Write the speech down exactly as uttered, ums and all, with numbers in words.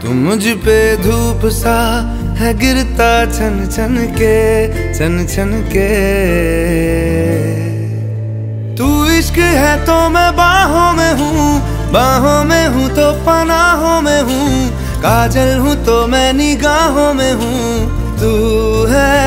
मुझ पे धूप सा है गिरता छन छन के छन छन के। तू इश्क है तो मैं बाहों में हूँ, बाहों में हूँ तो पनाहों में हूँ, काजल हूँ तो मैं निगाहों में हूँ। तू है